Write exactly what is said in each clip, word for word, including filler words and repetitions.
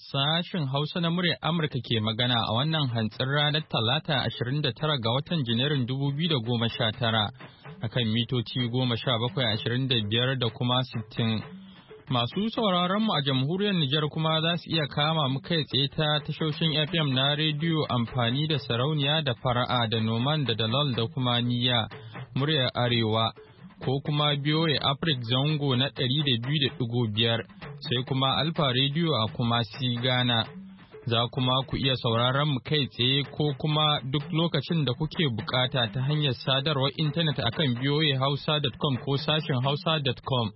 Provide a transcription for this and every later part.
Sashen Hausa na muryar Amurka ke magana a wannan hantsin ranar Talata ashirin da tara ga watan Janairun dubu biyu da goma sha tara a kan mitoci goma sha bakwai ashirin da biyar da kuma sittin. Masu sauraron mu a jamhuriyar Nijar kuma za su iya kama mu kai tsaye ta tashoshin F M na rediyo amfani da sarauniya da fara'a da noman da dalal da kuma niyya muryar Arewa. Ko kuma biyoye Afrik zango na ɗari da biyu da ɗigo biyar sai kuma Alfa Radio a kuma si Ghana. Za kuma ku iya sauraron mu kai tsaye ko kuma duk lokacin da kuke bukata ta hanyar sadarwar intanet akan biyoye hausa dot com ko sashen hausa dot com.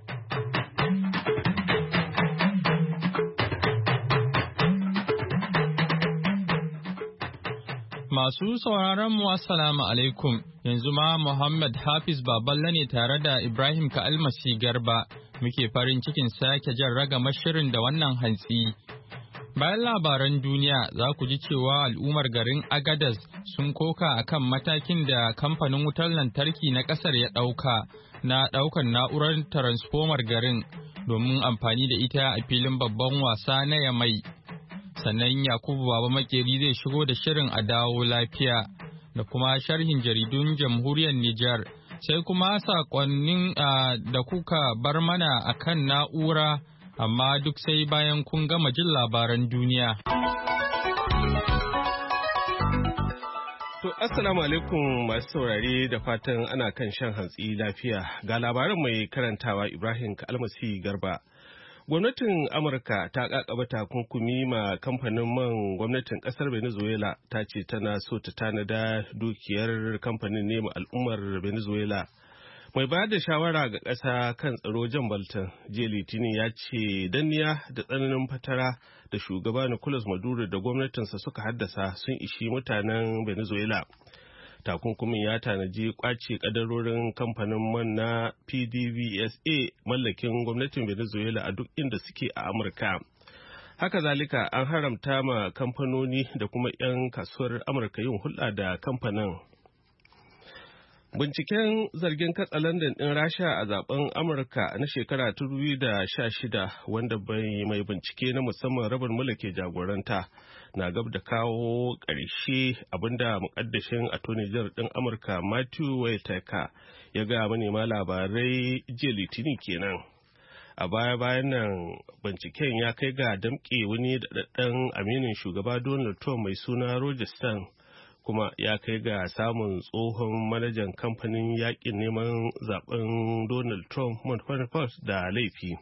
Masu sauraron mu assalamu alaikum, yanzu ma Muhammad Hafiz Baballe ne tare da Ibrahim Ka'almasi Garba muke farin cikin sake jan ragamar shirin da wannan hantsi. Bayan labaran duniya za ku ji cewa al'ummar garin Agadez sun koka akan matakin da kamfanin wutar lantarki na ƙasar ya ɗauka na ɗaukar na'urar transformer garin domin amfani da ita a filin babban wasa na Yamai. Sannan Yakubu Baba Makeri zai shigo da shirin a dawo lafiya da kuma sharhin jaridun jamhuriyar Nijar sai kuma sakonnin da kuka bar mana akan na'ura amma duk sai bayan kun gama jin labaran duniya. To assalamu alaikum masu saurare da fatan ana kan shan hantsi lafiya ga labaran mai karantawa Ibrahim Kalmasi Garba. Gwamnatin Amurka ta kakaba takunkumi ma kamfanin man gwamnatin kasar Venezuela ta ce tana so ta tanada dukiyar kamfanin ne ma al'ummar Venezuela. Mai bayar da shawara ga ƙasa kan tsaro John Bolton jiya Litinin ya ce danniya da tsananin fatara da shugaba Nicolas Maduro da gwamnatinsa suka haddasa sun ishi mutanen Venezuela. Takunkumin ya tanaji kwace kadarorin kamfanin man na P D V S A mallakin gwamnatin Venezuela a duk inda suke a Amurka. Haka zalika an haramta ma kamfanoni da kuma 'yan kasuwar Amurka yin hulɗa da kamfanin. Binciken zargin katsalandan ɗin Rasha a zaben Amurka na shekara ta dubu biyu da sha shida wanda bai mai bincike na musamman Robert Mueller ke jagoranta na gab da kawo ƙarshe abinda mukaddashin attorney general ɗin Amurka Matthew Whitaker ya ga manema labarai jiya Litinin kenan. A baya-bayan nan binciken ya kai ga damƙe wani daɗaɗɗen aminin shugaba Donald Trump mai suna Roger Stone kuma ya kai ga samun tsohon manajan kamfanin yakin neman zaben Donald Trump Manafort da laifi.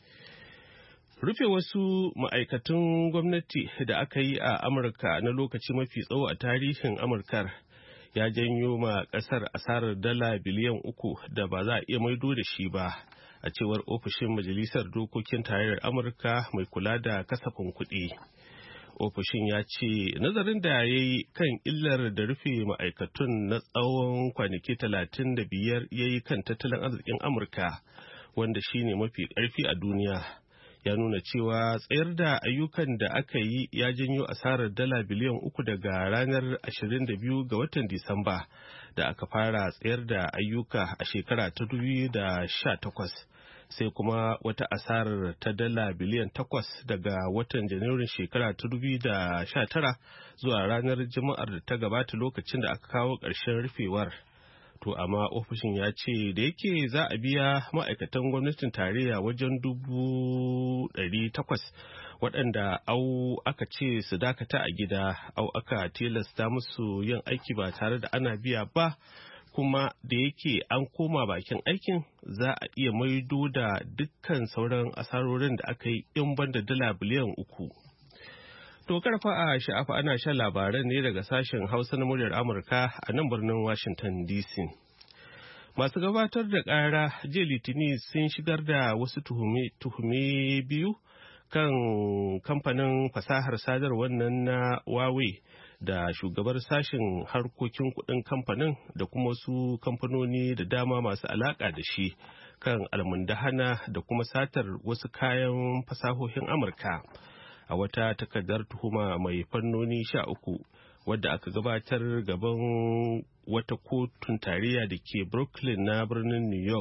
Rufe wasu ma'aikatan gwamnati da aka yi a Amurka na lokaci mafi tsawo a tarihin Amurkar ya janyo ma ƙasar asarar dala biliyan uku da ba za a iya maido da shi ba, a cewar ofishin Majalisar Dokokin Tarayyar Amurka mai kula da kasafin kuɗi. Ofishin ya ce nazarin da ya yi kan illar da rufe ma'aikatun na tsawon kwanaki talatin da biyar ya yi kan tattalin arzikin Amurka wanda shine mafi ƙarfi a duniya ya nuna cewa tsayar da ayyukan da aka yi ya janyo asarar dala biliyan uku daga ranar ashirin da biyu ga watan Disamba da aka fara tsayar da ayyuka a shekara ta dubu biyu da sha takwas. Sai kuma wata asarar ta dala biliyan takwas daga watan Janairun shekara ta dubu da sha tara zuwa ranar Juma'ar da ta gabata lokacin da aka kawo ƙarshen rufewar. To amma ofishin ya ce da yake za a biya ma'aikatan gwamnatin tarayya wajen dubu ɗari takwas waɗanda au aka ce su dakata a gida au aka tilasta musu yin aiki ba tare da ana biya ba. Kuma da yake an koma bakin aikin za a iya maido da dukkan sauran asarorin da aka yi in banda dala biliyan uku. To karfa a sha'afa ana shan labaran ne daga sashen Hausa na muryar Amurka a nan birnin Washington D C. Masu gabatar da ƙara jiya Litinin sun shigar da wasu tuhume biyu kan kamfanin fasahar sadarwar nan na Huawei da shugabar sashen harkokin kudin kamfanin da kuma wasu kamfanoni da dama masu alaka da shi kan almundahana da kuma satar wasu kayan fasahohin Amurka a wata takardar tuhuma mai fannoni sha uku wadda aka gabatar gaban wata kotun tarayya da ke Brooklyn na birnin New York.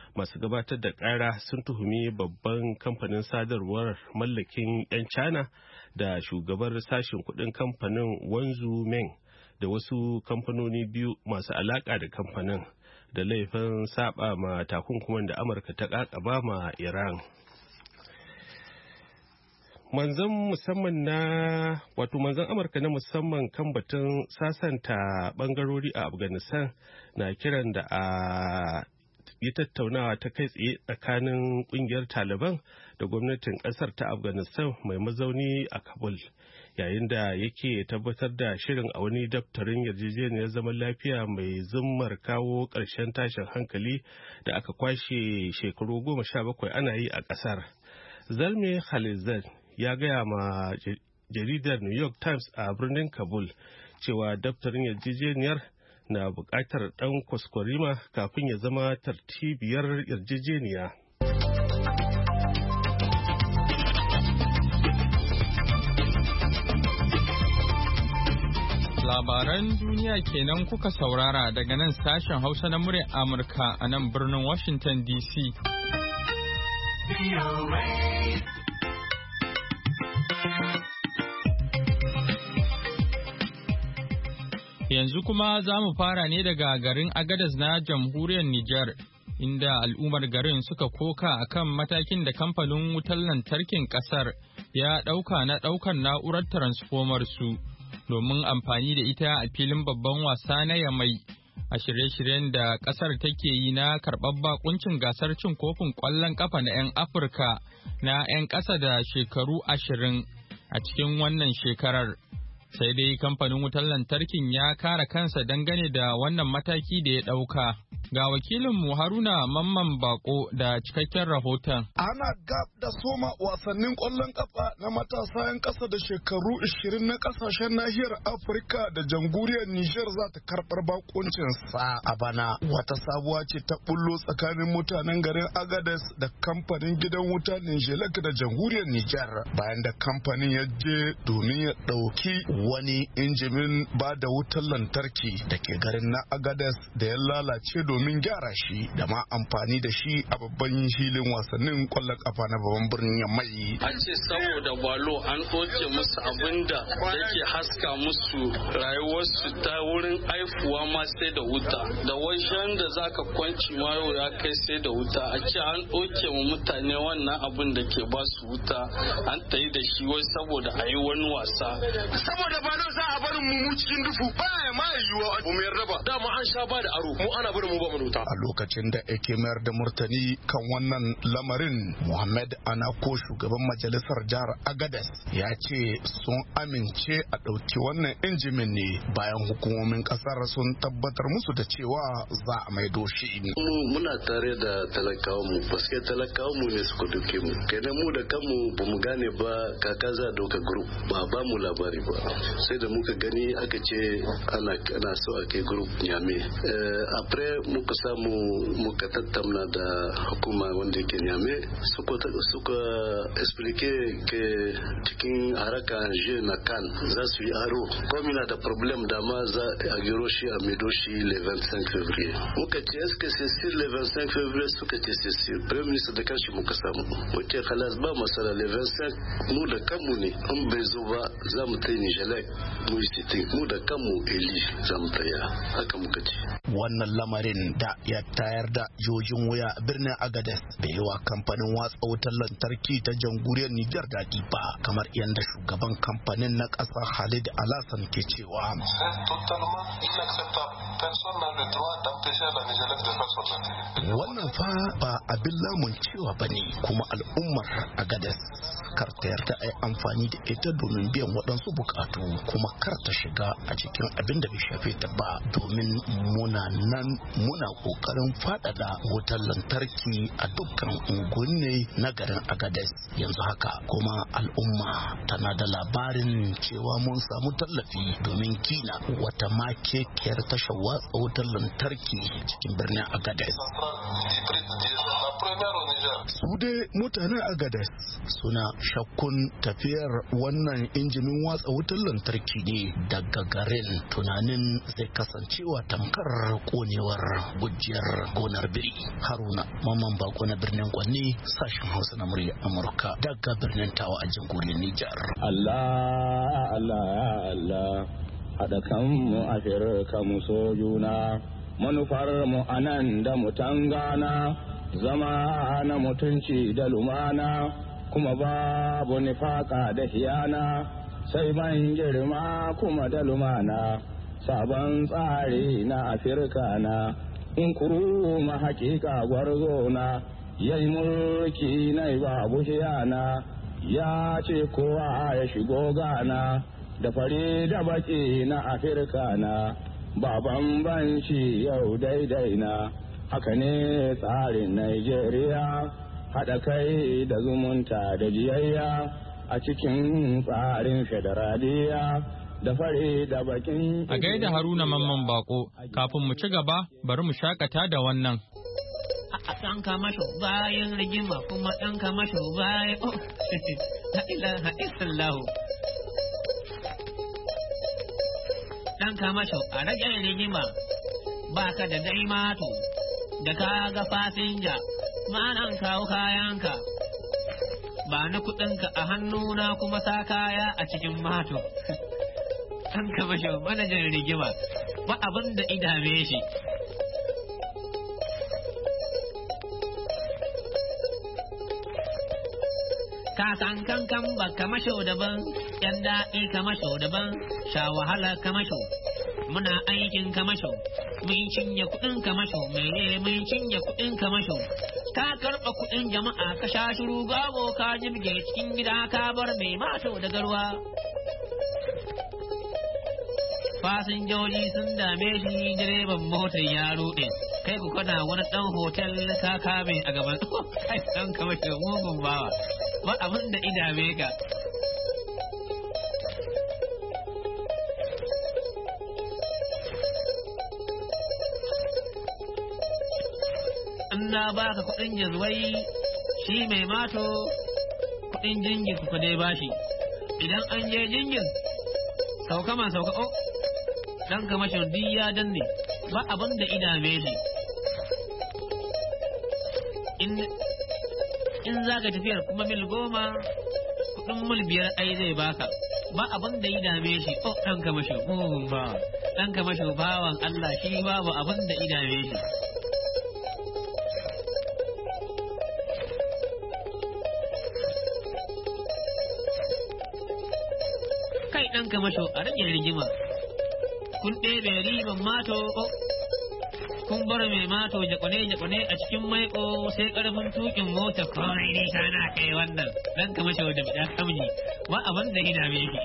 masu gabatar da ƙara sun tuhumi babban kamfanin sadarwar mallakin 'yan China da shugabar sashen kudin kamfanin Wanzu Meng da wasu kamfanoni biyu masu alaƙa da kamfanin da laifin saba ma takunkuman da Amurka ta ƙaƙaba ma Iran. Manzan musamman na wato manzan Amurka na musamman kan batun sasanta bangarori a Afghanistan na kiran da a yi tattaunawa ta kai tsaye tsakanin kungiyar Taliban da gwamnatin kasar ta Afghanistan mai mazauni a Kabul, yayin da yake tabbatar da shirin a wani daftarin yarjejeniyar zaman lafiya mai zummar kawo ƙarshen tashin hankali da aka kwashe shekaru goma sha bakwai ana yi a ƙasar. Zalmi Khalilzad ya gaya ma jaridar New York Times a birnin Kabul cewa daftarin yarjejeniyar na buƙatar ɗan kwaskwarima kafin ya zama tartibiyar yarjejeniya. Labaran duniya kenan kuka saurara daga nan sashen Hausa na muryar Amurka a nan birnin Washington D C. Yanzu kuma za mu fara ne daga garin Agadez na jamhuriyar Nijar, inda al'ummar garin suka koka akan matakin da kamfanin wutar lantarkin kasar ya ɗauka na ɗaukar na'urar transformer su domin amfani da ita a filin babban wasa na Yamai a shirye-shiryen da kasar take yi na karɓar bakuncin gasar cin kofin ƙwallon ƙafa na 'yan Afirka na 'yan ƙasa da shekaru ashirin a cikin wannan shekarar. Sai dai kamfanin wutar lantarkin ya kare kansa dangane da wannan mataki da ya ɗauka. Ga wakilinmu Haruna Mamman Bako da cikakken rahoton. Ana gab da soma wasannin ƙwallon ƙafa na matasa 'yan ƙasa da shekaru ashirin na ƙasashen nahiyar Afirka da jamhuriyar Nijar za ta karɓar bakuncin sa a bana. Wata sabuwa ce ta bullo tsakanin mutanen garin Agadez da kamfanin gidan wuta Nijelek da jamhuriyar Nijar, bayan da kamfanin ya je domin ya ɗauki wani injimin ba da wutar lantarki da ke garin na Agadez da ya lalace domin domin gyara shi da ma amfani da shi a babban filin wasannin kwallon kafa na babban birnin Yamai. An ce saboda balo an ɗauke musu abinda yake haska musu rayuwarsu ta wurin aifuwa ma sai da wuta, da wajen da zaka kwanci ma yau ya kai sai da wuta. A ce an ɗauke mu mutane wannan abin da ke ba su wuta an tayi da shi wai saboda a yi wani wasa. Saboda balo za a barin mu cikin dufu ba ya ma yiwuwa mu yarda ba. Dama an sha ba da aro mu ana barin mu ba a lokacin da ake mayar da murtani kan wannan lamarin, Muhammad Anako, shugaban majalisar jihar Agadez, ya ce sun amince a ɗauki wannan injimin ne bayan hukumomin ƙasar sun tabbatar musu da cewa za a maido shi. Muna tare da talakawa mu, paske talakawa mu ne suka duke mu. Kenan mu da kanmu ba mu gane ba kaka za a dauka group ba ba mu labari ba. Sai da muka gani aka ce ana ana so a kai group Nyame. Après muka samu muka tattauna da hukuma wanda ke Nyame suka suka explique ke cikin haraka je na kan za su yi aro komi na da problem da ma za a giro shi a maido shi le vingt-cinq février. Muka ce est-ce que c'est sur le vingt-cinq février? Suka ce c'est sur. Premier ministre da kanshi muka samu muke halas ba masala le vingt-cinq mu da kanmu ne an bai zo ba za mu ta yi Nijelek mu yi sitin mu da kanmu eli za mu ta yi haka muka ce. Wannan lamarin da ya tayar da jojin wuya birnin Agadez bai yi wa kamfanin watsa wutar lantarki ta jamhuriyar Nijar daɗi ba, kamar yadda shugaban kamfanin na ƙasa Khalid Alasan ke cewa. Wannan fa ba abin lamun cewa ba ne, kuma al'ummar Agadez kar ta yarda a yi amfani da ita domin biyan waɗansu bukatu, kuma kar ta shiga a cikin abin da bai shafe ta ba, domin muna nan muna ƙoƙarin faɗaɗa wutar lantarki a dukkan unguwanni na garin Agadez yanzu haka, kuma al'umma tana da labarin cewa mun samu tallafi domin gina wata makekiyar tashar watsa wutar lantarki cikin birnin Agadez. Su dai mutanen Agadez suna shakkun tafiyar wannan injimin watsa wutar lantarki ne daga garin, tunanin zai kasancewa tamkar konewar gujiyar gonar biri. Haruna Mamman Bako na birnin Kwanni, sashen Hausa na murya Amurka daga birnin Tawa a jamhuriyar Nijar. Allah Allah Allah haɗa kanmu a firka mu so juna, manufar mu anan da mu tangana, zama na mutunci da lumana, kuma babu nifaka da hiyana, sai ban girma kuma da lumana, sabon tsari na Afirka na, in kuru ma hakika gwarzo na, yayi mulki na babu hiyana, ya ce kowa ya shigo gana, da fari da baki na Afirka na, ba bambanci yau daidai na, haka ne tsarin Najeriya, haɗa kai da zumunta da jiyayya a cikin tsarin federaliya, da fari da bakin. A gaida Haruna Mamman Bako, kafin mu ci gaba bari mu shakata da wannan. A ɗan kamasho bayan rigima kuma ɗan kamasho bayan oh la ilaha illallah. Ɗan kamasho a rage rigima baka da dai mato da ka ga fasinja ma'anan kawo kayanka ba na kuɗinka a hannuna kuma sa kaya a cikin mato. Ɗan kamasho manajan rigima ba abin da idame shi. Kasan kankan ba kamasho daban, yan daɗi kamasho daban, sha wahala kamasho, muna aikin kamasho, mun cinye kuɗin kamasho, meye mun cinye kuɗin kamasho, ka karɓa kuɗin jama'a ka sha shiru gago ka jibge cikin gida ka bar mai mato da garwa. Fasinjoji sun dame shi direban motar ya ruɗe, kai ku kana wani ɗan hotel ka kame a gaban kai ɗan kamasho mugun bawa. Ba abin da idame ka. In na baka kuɗin jazwai shi mai mato kuɗin jingin ku dai bashi. Idan an je jingin sauka ma sauka o dan kamashin duk ya danne ba abin da idame shi. In in za ka tafiyar kuma mil goma kudin mil biyar ai zai baka ba abin da ya dame shi. Oh dan kamasho mugun ba dan kamasho bawan Allah shi babu abin da ya dame shi. Kai dan kamasho a rage rigima kun ɗebe riban mato oh kun bar mai mato jakwane-jakwane a cikin maiko sai karfin tukin mota kawai ne kana kai wannan dan ka mashi wadda bida kamji ba abin da ya dame shi.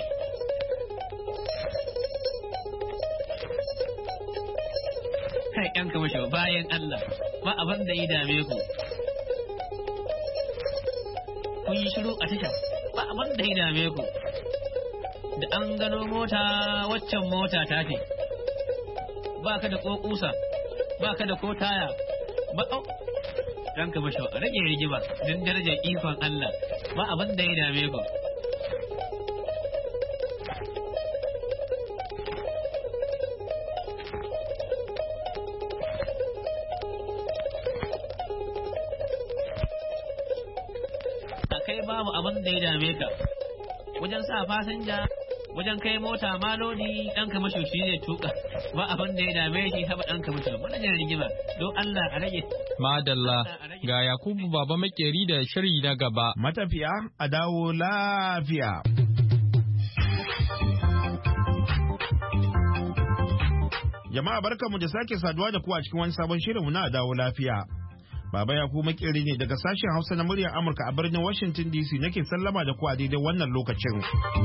Kai yan ka mashi bayan Allah ba abin da ya dame ku. Kun yi shiru a tasha ba abin da ya dame ku. Da an gano mota waccan mota ta ce ba ka da kokusa ba ka da ko taya ba au dan ka bashi a rage rigima don darajar ikon Allah ba abin da ya dame ku. A kai babu abin da ya dame ka wajen sa fasinja wajen kai mota ma lodi dan ka mashi shi ne tuka ba abin da ya dame shi haba dan ka mashi wannan jin rigima don Allah a rage. Madalla ga Yakubu Baba Makeri da shiri na gaba. Matafiya a dawo lafiya. Jama'a barkanmu da sake saduwa da ku a cikin wani sabon shirinmu na a dawo lafiya. Baba Yakubu Makeri ne daga sashen Hausa na muryar Amurka a birnin Washington D C nake sallama da ku a daidai wannan lokacin.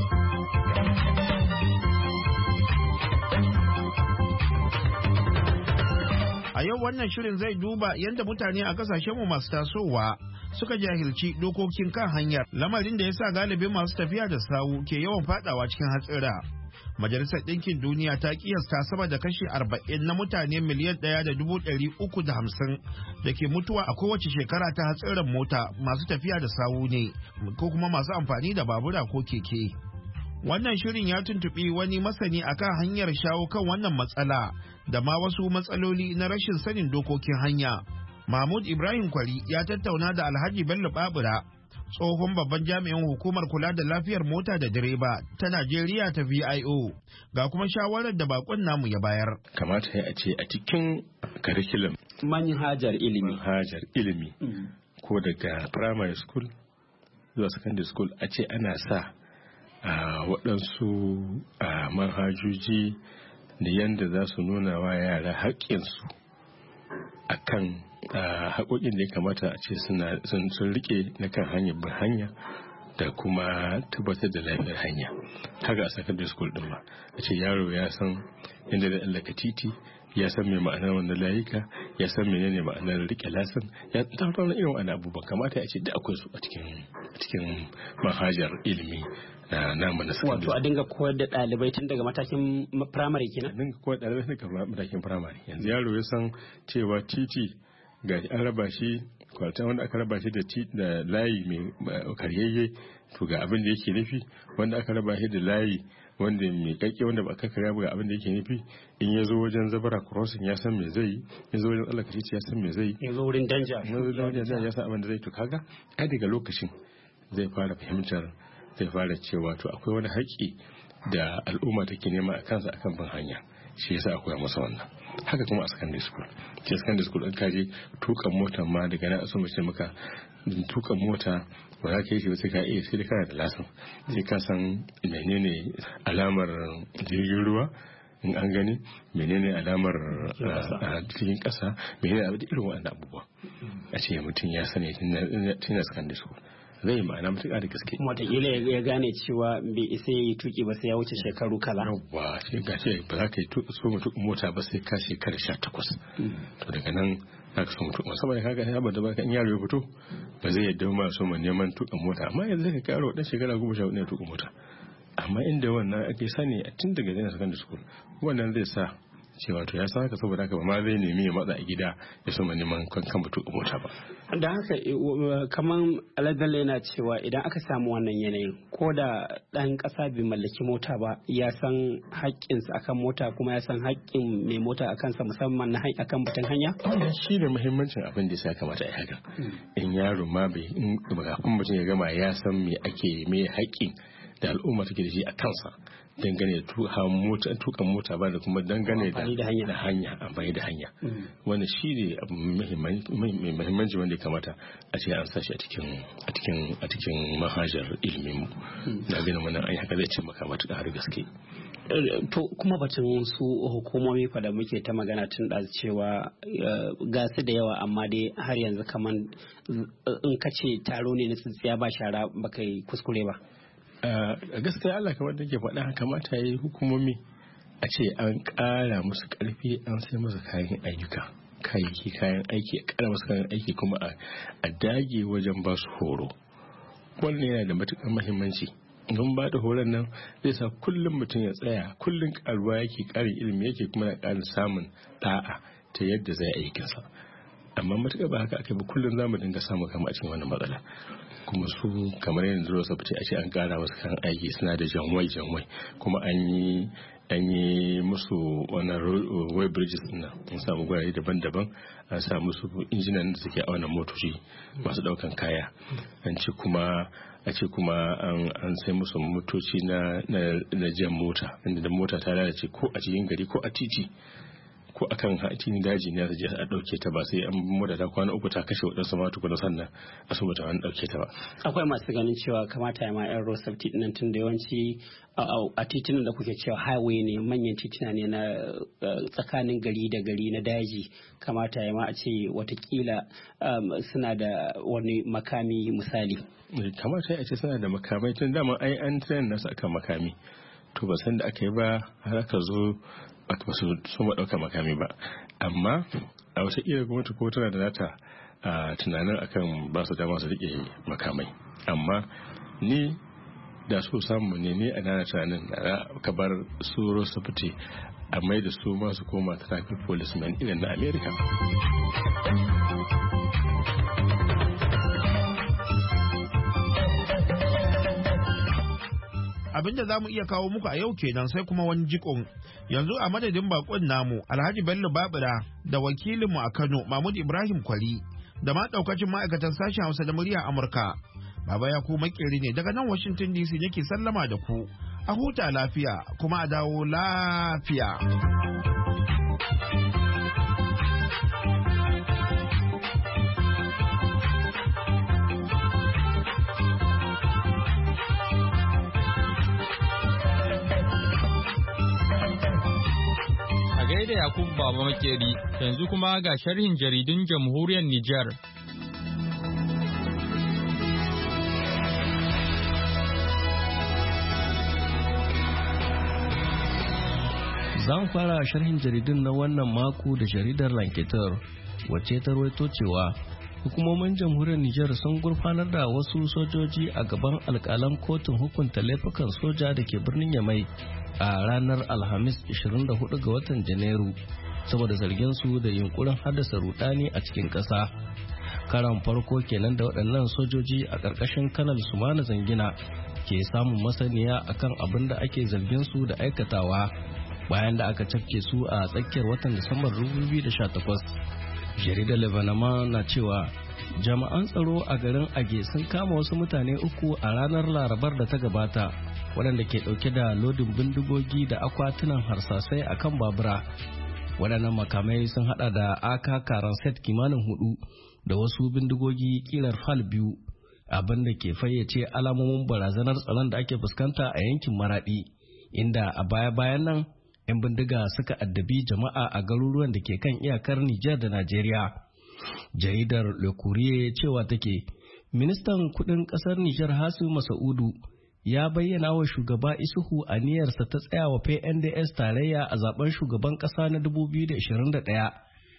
A yau wannan shirin zai duba yadda mutane a kasashenmu masu tasowa suka jahilci dokokin kan hanyar, lamarin da ya sa galibin masu tafiya da sawu ke yawan fadawa cikin hatsira. Majalisar Ɗinkin Duniya ta kiyasta sama da kashi arba'in na mutane miliyan ɗaya da dubu ɗari uku da hamsin da ke mutuwa a kowace shekara ta hatsarin mota masu tafiya da sawu ne ko kuma masu amfani da babura ko keke. Wannan shirin ya tuntuɓi wani masani akan hanyar shawo kan wannan matsala da ma wasu matsaloli na rashin sanin dokokin hanya. Mahmud Ibrahim Kwari ya tattauna da Alhaji Bello Babura, tsohon babban jami'in hukumar kula da lafiyar mota da direba ta Najeriya ta V I O, ga kuma shawarar da bakon namu ya bayar. Kamata ya ce a cikin curriculum manhajar ilimi manhajar ilimi mm. ko daga primary school zuwa secondary school a ce ana sa a waɗansu a manhajoji da yadda za su nuna wa yara haƙƙinsu a kan haƙoƙin da ya kamata a ce sun rike na kan hanyar bin hanya da kuma tabbatar da lafiyar hanya. Haka a secondary school ɗin ma a ce yaro ya san yadda da allaka titi, ya san mai ma'anar wannan layuka, ya san menene ma'anar rike lasin, ya tattauna irin wani abubuwan kamata ya ce da akwai su a cikin manhajar ilimi na namu na secondary. Wato a dinga koyar da ɗalibai tun daga matakin primary kenan? A dinga koyar da ɗalibai tun daga matakin primary. Yanzu yaro ya san cewa titi ga an raba shi kwalta wanda aka raba shi da layi mai karyayye to ga abin da yake nufi, wanda aka raba shi da layi wanda mai kakke wanda ba aka karya ga abin da yake nufi. In ya zo wajen zabara crossing ya san me zai, ya zo wajen tsallaka titi ya san me zai, ya zo wurin danja ya san abin da zai. To kaga ai daga lokacin zai fara fahimtar, zai fara cewa to akwai wani haƙƙi da al'umma take nema a kansa akan bin hanya, shi yasa akwai masa wannan. Haka kuma a secondary school, ke secondary school in kaje tukan mota ma daga nan asu mace maka tukan mota ba za ka yi shi ba sai ka iya sai da kana da lasin, sai ka san menene alamar jirgin ruwa in an gani, menene alamar cikin kasa, menene abin irin waɗannan abubuwa a ce mutum ya sani tun na secondary school zai ma'ana matuƙa da gaske. Wataƙila ya gane cewa bai isa ya yi tuƙi ba sai ya wuce shekaru kala. Yawwa, shi ga ce ba za ka yi so mutuƙin mota ba sai ka shekara sha takwas. To daga nan za ka so mutuƙin saboda kaga ya bada baka in yaro ya fito ba zai yadda ma so neman tuƙin mota, amma yanzu zai ka karo dan shekara goma sha hudu ne tuƙin mota. Amma inda wannan ake sani a tun daga jami'ar secondary school, wannan zai sa cewa to ya san haka saboda haka ba ma zai nemi ya matsa a gida ya so neman kan mutu mota ba. Da haka kaman Alabella yana cewa idan aka samu wannan yanayin ko da ɗan ƙasa bai mallaki mota ba ya san haƙƙinsa akan mota kuma ya san haƙƙin mai mota a kansa musamman na akan batun hanya. Wannan shi ne muhimmancin abin da ya kamata a yi haka. In yaro ma bai in kafin mutum ya gama ya san me ake me haƙƙin da al'umma take da shi a kansa dangane da tukan mota ba da kuma dangane da hanya amfani da hanya. Wanda shi ne abu mai muhimmanci wanda ya kamata a ce an sashi a cikin manhajar ilimin mu. Na gina mana an yi haka zai ce maka matuƙa har gaske. To kuma batun su hukumomi fa da muke ta magana tun da cewa ga su da yawa amma dai har yanzu kaman in ka ce taro ne na tsintsiya ba shara ba kai kuskure ba. A gaskiya Allah kamar da ke faɗa kamata ya yi hukumomi a ce an ƙara musu ƙarfi an sai musu kayan ayyuka kayayyaki kayan aiki a ƙara musu kayan aiki kuma a dage wajen ba su horo. Wannan yana da matuƙar muhimmanci. Don ba da horon nan zai sa kullum mutum ya tsaya kullum ƙaruwa yake ƙarin ilimi yake kuma na ƙarin samun ɗa'a ta yadda zai aikinsa. Amma matuƙar ba haka aka bi kullum za mu dinga samun kama a cikin wannan matsala. Kuma su kamar yanzu rosa fice a ce an kara wasu kan aiki suna da janwai janwai kuma an yi an yi musu wannan way bridges din nan an samu gurare daban-daban an sa musu injinan da suke auna motoci masu daukan kaya an ce kuma a ce kuma an sai musu motoci na na jan mota inda da mota ta lalace ko a cikin gari ko a titi ko akan hatin daji ne je a dauke ta ba sai an mota ta kwana uku ta kashe wadansu ma tukuna sannan a so mutum an dauke ta ba. Akwai masu ganin cewa kamata ya ma yan road safety din nan tun da yawanci a titunan da kuke cewa highway ne manyan tituna ne na tsakanin gari da gari na daji kamata ya ma a ce watakila suna da wani makami misali. Kamata ya ce suna da makamai tun dama ai an train nasu akan makami to ba san da aka yi ba har aka zo ba su so ma ɗauka makami ba amma a wata iya gwamnati ko tana da nata a tunanin akan ba su dama su rike makamai amma ni da so samu ne ni a nana tunanin da ka bar su rosafiti a mai da su masu koma traffic policemen irin na America. A abinda za mu iya kawo muku a yau kenan sai kuma wani jikon. Yanzu a madadin bakon namu Alhaji Bello Babura da wakilinmu a Kano Mahmud Ibrahim Kwali da ma daukacin ma'aikatan sashen Hausa da murya Amurka. Baba ya ku makeri ne daga nan Washington D C yake sallama da ku. A huta lafiya kuma a dawo lafiya. da Yakubu Baba Makeri yanzu kuma ga sharhin jaridun jamhuriyar Nijar. Za mu fara sharhin jaridun na wannan mako da jaridar Lanketer wacce ta rawaito cewa hukumomin jamhuriyar Nijar sun gurfanar da wasu sojoji a gaban alkalan kotun hukunta laifukan soja da ke birnin Yamai a ranar Alhamis ishirin da hudu ga watan Janairu saboda zargin su da yunkurin haddasa rudani a cikin ƙasa. Karan farko kenan da waɗannan sojoji a ƙarƙashin Kanal Sumana Zangina ke samun masaniya akan abin da ake zargin su da aikatawa bayan da aka cafke su a tsakiyar watan Disambar dubu biyu da sha takwas. Jaridar Lebanon na cewa jama'an tsaro a garin Age sun kama wasu mutane uku a ranar Larabar da ta gabata waɗanda ke ɗauke da lodin bindigogi da akwatunan harsasai a kan babura. Waɗannan makamai sun haɗa da aka karan set kimanin hudu da wasu bindigogi kilar fal biyu abin da ke fayyace alamomin barazanar tsaron da ake fuskanta a yankin Maraɗi, inda a baya-bayan nan 'yan bindiga suka addabi jama'a a garuruwan da ke kan iyakar Nijar da Najeriya. Jaridar Le Courrier cewa take, ministan kudin kasar Nijar Hasu Masaudu ya bayyana wa shugaba Isuhu aniyarsa ta tsayawa P N D S tarayya a zaben shugaban kasa na dubu biyu da ashirin da ɗaya,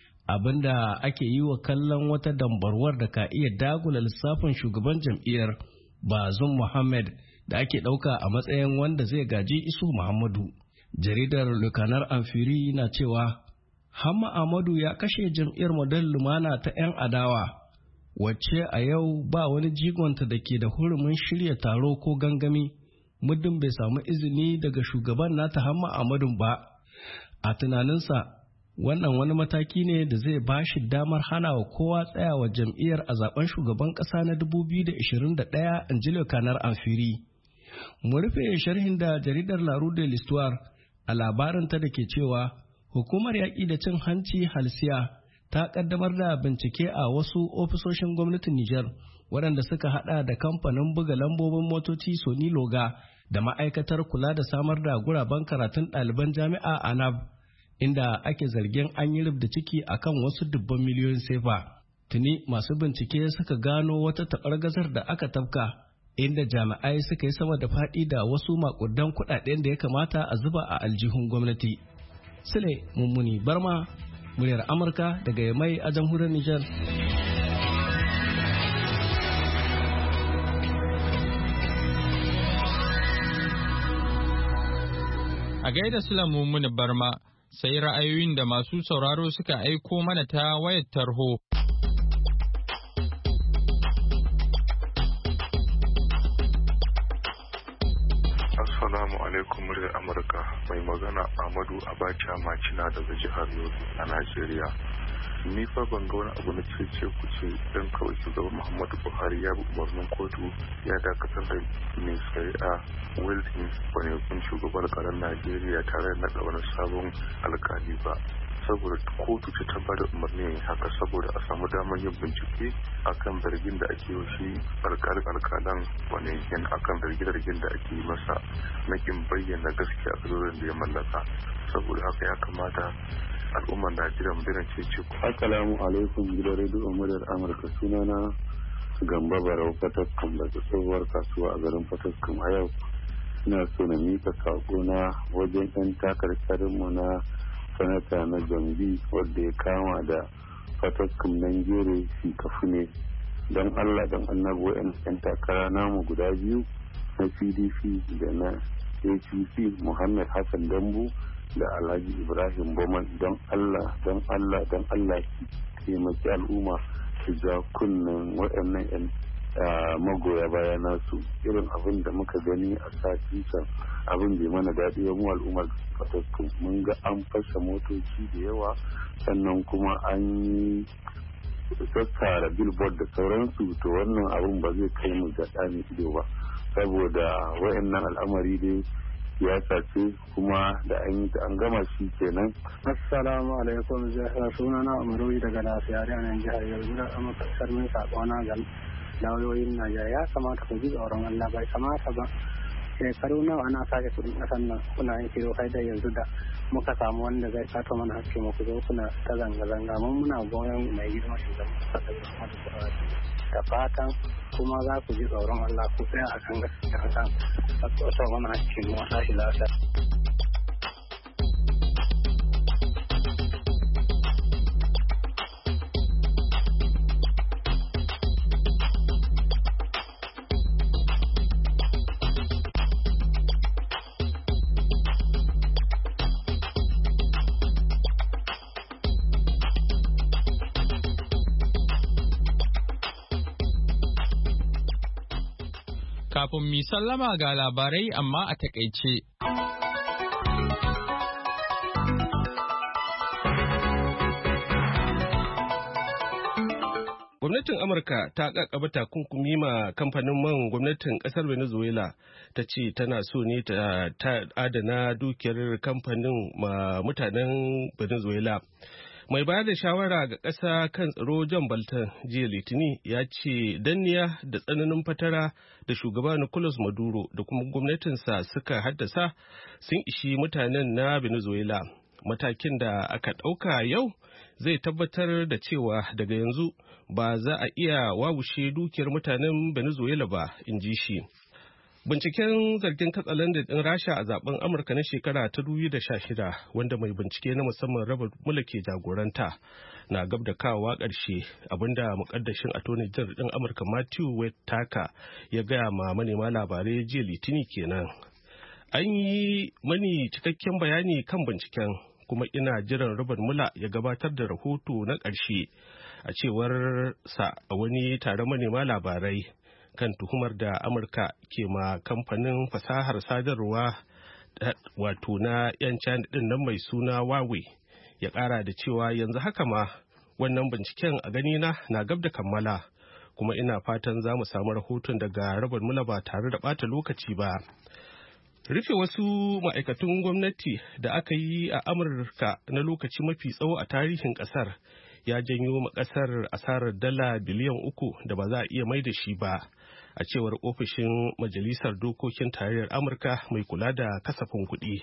abinda ake yi wa kallon wata dambarwar da ka iya dagula lissafin shugaban jam'iyyar Bazoum Mohammed da ake ɗauka a matsayin wanda zai gaji Isuhu Muhammadu. Jaridar Lukanar Amfiri na cewa Hamma Ahmadu ya kashe jam'iyyar Model Lumana ta 'yan adawa, wacce a yau ba wani jigonta da ke da hurumin shirya taro ko gangami muddin bai samu izini daga shugaban nata Hamma Ahmadu ba. A tunaninsa, wannan wani mataki ne da zai ba shi damar hana wa kowa tsayawa jam'iyyar a zaben shugaban ƙasa na dubu biyu da ashirin da ɗaya, in ji Lukanar Amfiri. Mu rufe sharhin da jaridar La Rue de l'Histoire a labarinta da ke cewa hukumar yaƙi da cin hanci halsiya ta ƙaddamar da bincike a wasu ofisoshin gwamnatin Nijar waɗanda suka haɗa da kamfanin buga lambobin motoci Sony Loga da ma'aikatar kula da samar da guraben karatun ɗaliban jami'a a N A B, inda ake zargin an yi rubda ciki akan wasu dubban miliyoyin sefa. Tuni masu bincike suka gano wata taɓargazar da aka tafka, inda jami'ai suka yi sama da faɗi da wasu makudan kuɗaɗen da ya kamata a zuba a aljihun gwamnati. Sule Mummuni Barma, muryar Amurka daga Yamai a jamhuriyar Nijar. A gaida Sule Mummuni Barma, sai ra'ayoyin da masu sauraro suka aiko mana ta wayar tarho. Assalamu alaikum muryar Amurka, mai magana Ahmadu Abacha Macina daga jihar Yobe a Najeriya. Ni fa ban ga wani abu na cece ku ce dan kawai shugaban Muhammadu Buhari ya bi umarnin kotu ya dakatar da mai shari'a Wilton Bane shugabar karan Najeriya tare da naɗa wani sabon alkali ba. Saboda kotu ce ta bada umarni haka saboda a samu damar yin bincike akan zargin da ake yi shi alkalin alkalan wani yan akan zargin da ake yi masa na kin bayyana gaskiya a da ya mallaka. Saboda haka ya kamata al'ummar Najeriya mu dena ce ce. Assalamu alaikum gidan rediyo muryar Amurka, sunana Gamba Barau Fataskum daga tsohuwar kasuwa a garin Fataskum. A yau ina so na mika sako na wajen yan takarkarin mu na sanata na Gambi wadda ya kama da Fataskum Nigeria shi kafu ne. Don Allah don annabi wa'yan yan takara namu guda biyu na P D P da na A P C, Muhammad Hassan Dambu da Alhaji Ibrahim Boman, don Allah don Allah don Allah ki taimaki al'umma su ja kunnen waɗannan 'yan magoya baya nasu. Irin abin da muka gani a sati can abin bai mana daɗi ba mu al'ummar Fataskum. Mun ga an fashe motoci da yawa, sannan kuma an yi sassara billboard da sauransu. To wannan abin ba zai kai mu ga ɗani ido ba, saboda wayannan al'amari dai siyasa ce kuma da an yi an gama shi kenan. Assalamu alaikum, sunana Umaru daga lafiya a nan jihar Yobe. Da amma kasar min sakona ga lauyoyin Najeriya, ya kamata ku ji tsoron Allah, bai kamata ba shekaru nawa ana sake kudin kasan nan kuna yin kiro kai da yanzu da muka samu wanda zai sato mana haske muku zo kuna ta zanga-zanga. Mun muna goyon mai girma shugaban kasa da fatan kuma za ku ji tsoron Allah ku tsaya a kan gaskiya kan a tsoron mana haske mu wata shi lafiya. Kafin mi sallama ga labarai amma a takaice. Gwamnatin Amurka ta kakaba takunkumi ma kamfanin man gwamnatin kasar Venezuela, ta ce tana so ne ta adana dukiyar kamfanin ma mutanen Venezuela. Mai bayar da shawara ga ƙasa kan tsaro John Bolton jiya Litini ya ce danniya da tsananin fatara da shugaba Nicolas Maduro da kuma gwamnatinsa suka haddasa sun ishi mutanen na Venezuela. Matakin da aka ɗauka yau zai tabbatar da cewa daga yanzu ba za a iya wawushe dukiyar mutanen Venezuela ba, in ji shi. Binciken zargin katsalandan ɗin Rasha a zaben Amurka na shekara ta dubu da sha shida, wanda mai bincike na musamman Robert Mueller ke jagoranta, na gab da kawowa ƙarshe, abinda mukaddashin Attorney General ɗin Amurka Matthew Whitaker ya gaya ma manema labarai jiya Litini kenan. An yi mani cikakken bayani kan binciken, kuma ina jiran Robert Mueller ya gabatar da rahoto na ƙarshe, a cewar sa a wani taron manema labarai kan tuhumar da Amurka ke ma kamfanin fasahar sadarwa wato na 'yan China din nan mai suna Huawei. Ya ƙara da cewa yanzu haka ma wannan binciken a ganina na gab da kammala, kuma ina fatan za mu samu rahoton daga Robert Mueller ba tare da ɓata lokaci ba. Rufe wasu ma'aikatun gwamnati da aka yi a Amurka na lokaci mafi tsawo a tarihin ƙasar ya janyo ma ƙasar asarar dala biliyan uku da ba za a iya mai da shi ba, a cewar ofishin Majalisar Dokokin Tarayyar Amurka mai kula da kasafin kuɗi.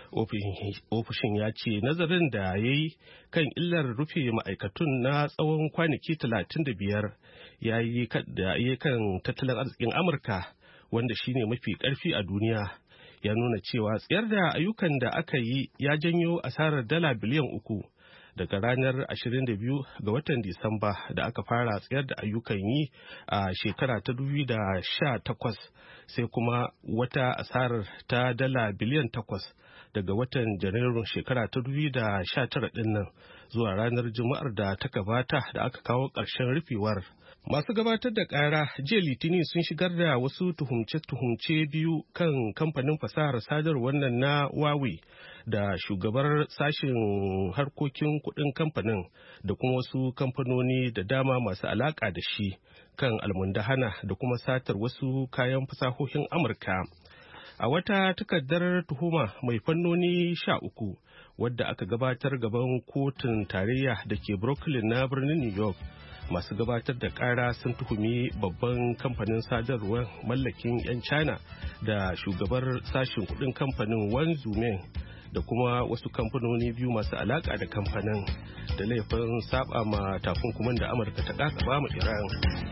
Ofishin ya ce nazarin da ya yi kan illar rufe ma'aikatun na tsawon kwanaki talatin da biyar ya yi kan tattalin arzikin Amurka, wanda shine mafi ƙarfi a duniya. Ya nuna cewa tsayar da ayyukan da aka yi ya janyo asarar dala biliyan uku daga ranar ashirin da biyu ga watan Disamba da aka fara tsayar da ayyukan yi a shekara ta dubu da sha takwas, sai kuma wata asarar ta dala biliyan takwas daga watan Janairun shekara ta dubu da sha tara din nan zuwa ranar Juma'ar da ta gabata da aka kawo ƙarshen rufewar. Masu gabatar da ƙara jiya Litinin sun shigar da wasu tuhumce-tuhumce biyu kan kamfanin fasahar sadarwar nan na Huawei da shugabar sashen harkokin kuɗin kamfanin da kuma wasu kamfanoni da dama masu alaƙa da shi kan almundahana da kuma satar wasu kayan fasahohin Amurka. A wata takardar tuhuma mai fannoni sha uku wadda aka gabatar gaban kotun tarayya da ke Brooklyn na birnin New York, masu gabatar da kara sun tuhumi babban kamfanin sadarwar mallakin 'yan China da shugabar sashen kudin kamfanin Wang Zumen da kuma wasu kamfanoni biyu masu alaka da kamfanin da laifin saba ma takunkuman da Amurka ta kakaba ma Iran.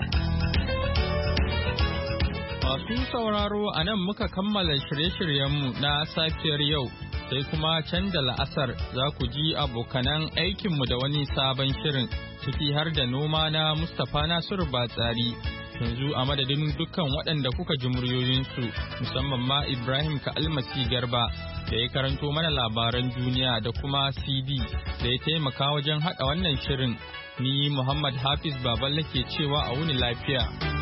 Masu sauraro a nan muka kammala shirye-shiryenmu na safiyar yau, sai kuma can da la'asar za ku ji abokanan aikinmu da wani sabon shirin, ciki har da noma na Mustapha Nasiru Batsari. Yanzu a madadin dukkan waɗanda kuka ji muryoyinsu, musamman ma Ibrahim Ka'almasi Garba da ya karanto mana labaran duniya da kuma C D da ya taimaka wajen haɗa wannan shirin. Ni Muhammad Hafiz Baballe ke cewa a wuni lafiya.